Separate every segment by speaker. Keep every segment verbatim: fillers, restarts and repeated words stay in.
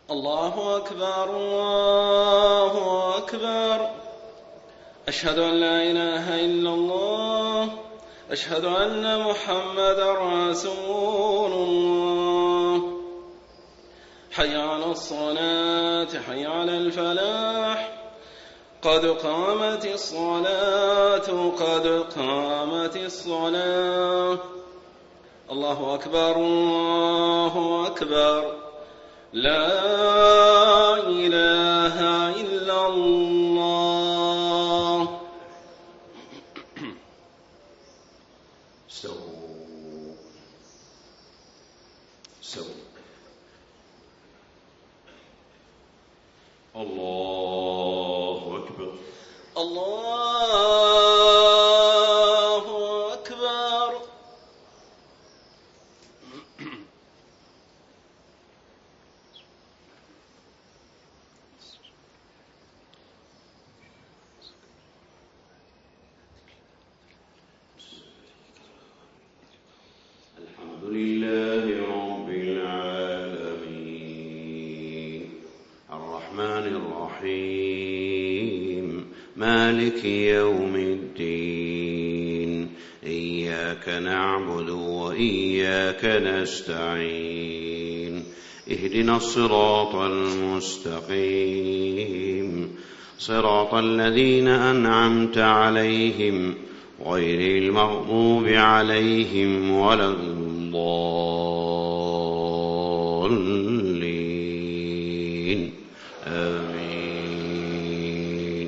Speaker 1: الله أكبر الله أكبر. أشهد أن لا إله إلا الله. أشهد أن محمدا رسول الله. حي على الصلاة حي على الفلاح. قد قامت الصلاة قد قامت الصلاة. الله أكبر الله أكبر. لا إله إلا الله.
Speaker 2: استووا استووا. الله أكبر
Speaker 1: الله أكبر.
Speaker 2: الحمد لله رب العالمين الرحمن الرحيم مالك يوم الدين إياك نعبد وإياك نستعين اهدنا الصراط المستقيم صراط الذين أنعمت عليهم غير المغضوب عليهم ولا الضالين آمين.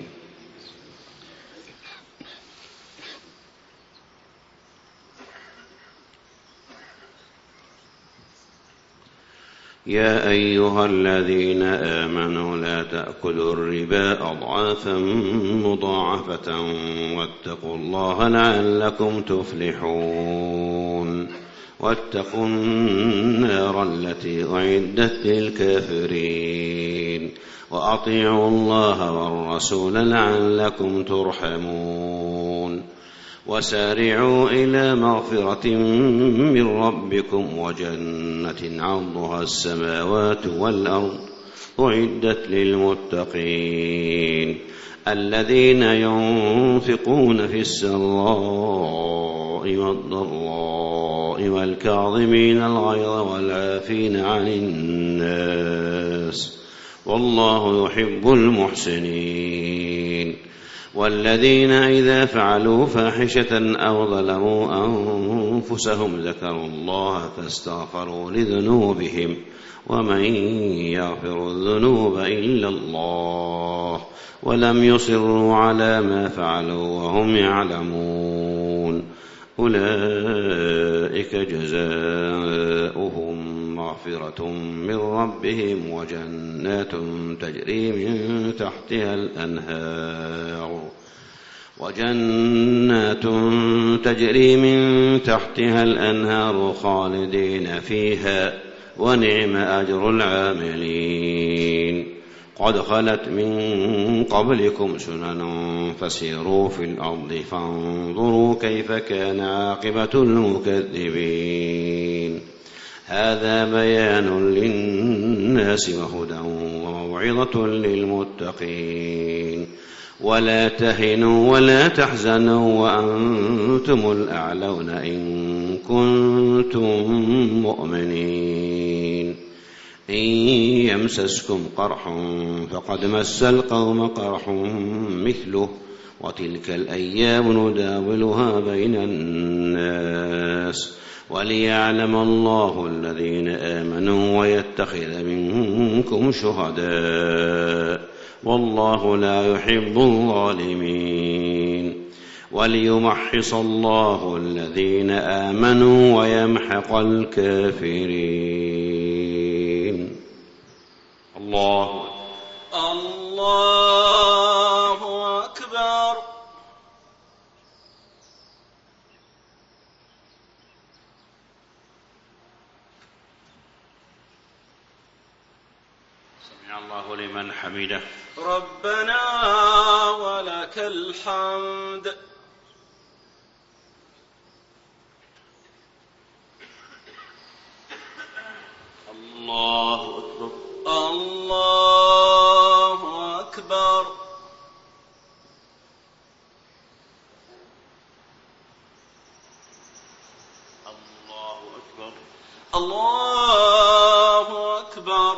Speaker 2: يا أيها الذين آمنوا لا تأكلوا الربا أضعافا مضاعفة واتقوا الله لعلكم تفلحون واتقوا النار التي أعدت للكافرين وأطيعوا الله والرسول لعلكم ترحمون وسارعوا إلى مغفرة من ربكم وجنة عرضها السماوات والأرض أعدت للمتقين الذين ينفقون في السراء والضراء والكاظمين الغيظ والعافين عن الناس والله يحب المحسنين والذين إذا فعلوا فاحشة أو ظلموا أنفسهم ذكروا الله فاستغفروا لذنوبهم ومن يغفر الذنوب إلا الله ولم يصروا على ما فعلوا وهم يعلمون أولئك جزاؤهم مغفرة من ربهم وجنات تجري من تحتها الأنهار وجنات تجري من تحتها الأنهار خالدين فيها ونعم أجر العاملين قد خلت من قبلكم سنن فسيروا في الأرض فانظروا كيف كان عاقبة المكذبين هذا بيان للناس وهدى وموعظة للمتقين ولا تهنوا ولا تحزنوا وأنتم الأعلون إن كنتم مؤمنين إن يمسسكم قرح فقد مس القوم قرح مثله وتلك الأيام نداولها بين الناس وليعلم الله الذين آمنوا ويتخذ منكم شهداء والله لا يحب الظالمين وليمحص الله الذين آمنوا ويمحق الكافرين. الله
Speaker 1: الله أكبر.
Speaker 2: سمع الله لمن حمده.
Speaker 1: ربنا ولك الحمد.
Speaker 2: الله أكبر.
Speaker 1: الله الله أكبر.
Speaker 2: الله أكبر.
Speaker 1: الله أكبر.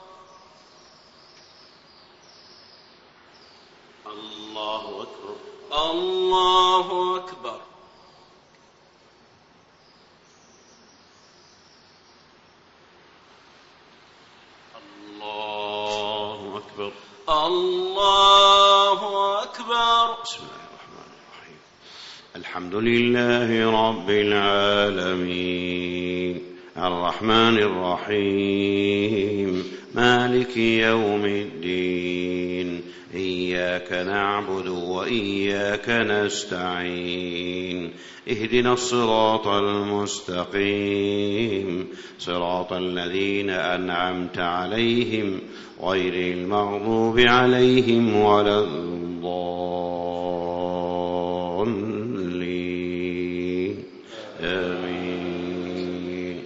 Speaker 2: الله أكبر.
Speaker 1: الله أكبر.
Speaker 2: الله أكبر.
Speaker 1: الله أكبر.
Speaker 2: بسم الله الرحمن الرحيم. الحمد لله رب العالمين الرحمن الرحيم مالك يوم الدين إياك نعبد وإياك نستعين اهدنا الصراط المستقيم صراط الذين أنعمت عليهم غير المغضوب عليهم ولا الضالين آمين.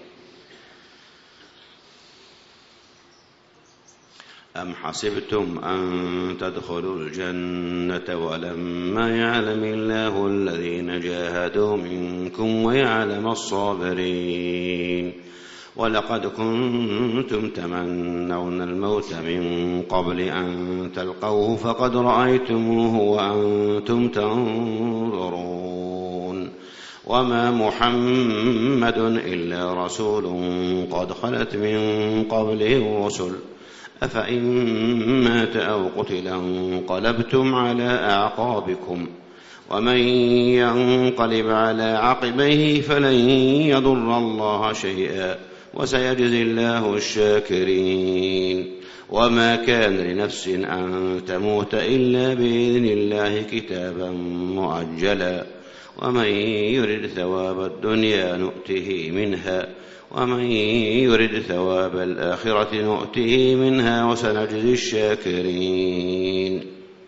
Speaker 2: أم حسبتم أن تدخلوا الجنة ولما يعلم الله الذين جاهدوا منكم ويعلم الصابرين ولقد كنتم تمنون الموت من قبل أن تلقوه فقد رأيتموه وأنتم تنظرون وما محمد إلا رسول قد خلت من قبله الرسل أفإن مات أو قتل انقلبتم على أعقابكم ومن ينقلب على عقبيه فلن يضر الله شيئا وسيجزي الله الشاكرين وما كان لنفس أن تموت إلا بإذن الله كتابا مؤجلا ومن يرد ثواب الدنيا نؤته منها ومن يرد ثواب الآخرة نؤته منها وسنجزي الشاكرين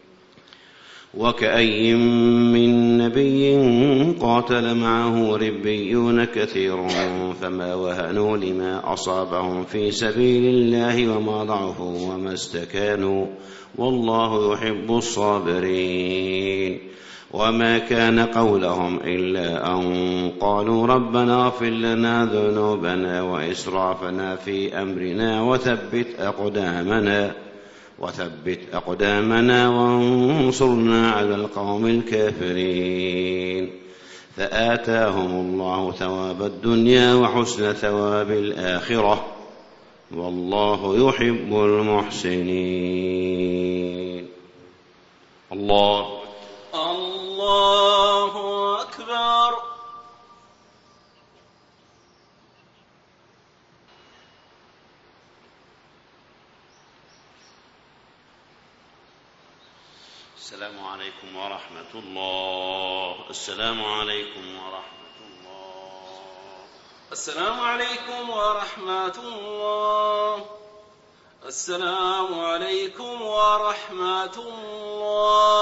Speaker 2: وكأي من نبي قاتل معه ربيون كثير فما وهنوا لما أصابهم في سبيل الله وما ضعفوا وما استكانوا والله يحب الصابرين وما كان قولهم إلا أن قالوا ربنا اغفر لنا ذنوبنا وإسرافنا في أمرنا وثبت أقدامنا وثبت أقدامنا وانصرنا على القوم الكافرين فآتاهم الله ثواب الدنيا وحسن ثواب الآخرة والله يحب المحسنين. الله
Speaker 1: الله أكبر.
Speaker 2: السلام عليكم ورحمة الله. السلام عليكم ورحمة الله.
Speaker 1: السلام عليكم ورحمة الله. السلام عليكم ورحمة الله.